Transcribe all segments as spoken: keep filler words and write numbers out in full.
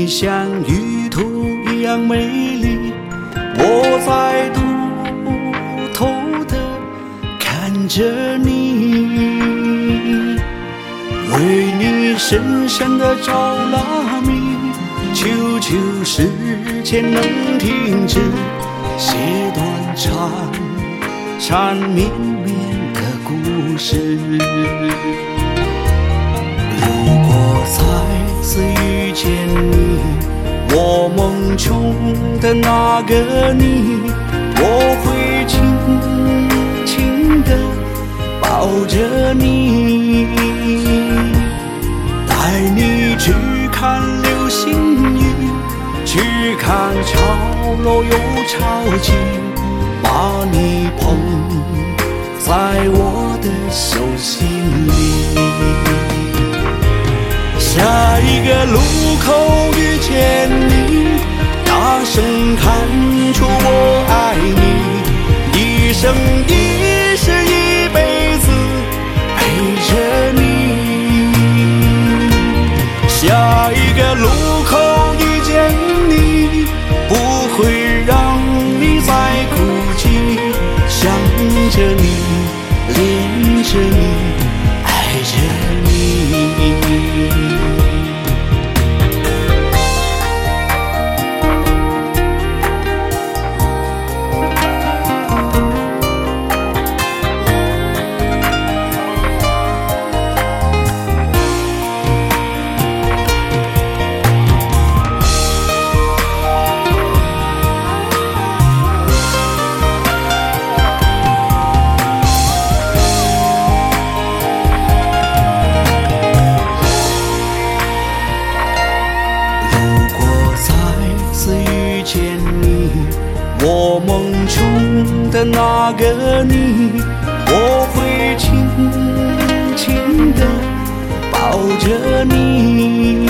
你像玉兔一样美丽，我在偷偷地看着你，为你深深地着了迷，求求时间能停止写段缠缠绵绵的故事。如果再次遇见你，我梦中的那个你，我会轻轻地抱着你，带你去看流星雨，去看潮落又潮起，把你捧在我的手心里。下一个路口遇见你，大声喊出我爱你，一生一世一辈子陪着你。下一个路口遇见你，不会让你再哭泣，想着你，恋着你，爱着你。我梦中的那个你，我会轻轻地抱着你，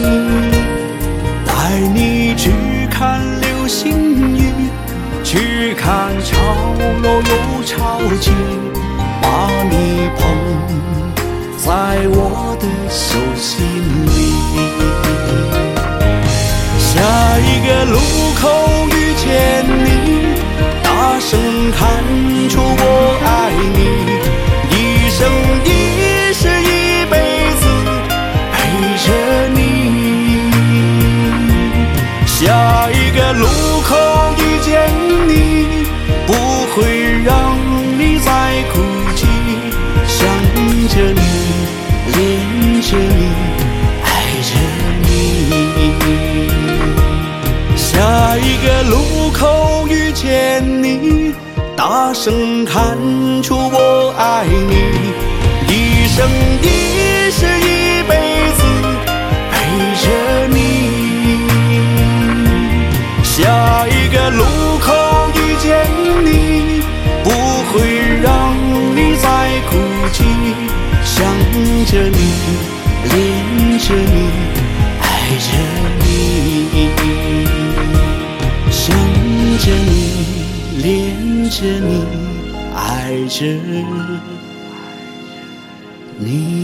带你去看流星雨，去看潮落又潮起，把你捧在我的手心里。下一个路口遇见你，大声喊出我爱你，一生一世一辈子陪着你。下一个路口遇见你，不会让你再哭泣，想着你，恋着你，爱着你。下一个路口遇见你，大声喊出我爱你，一生一世一辈子陪着你。下一个路口遇见你，不会让你再哭泣，想着你，恋着你，爱着你。想着你，恋着你，爱着你。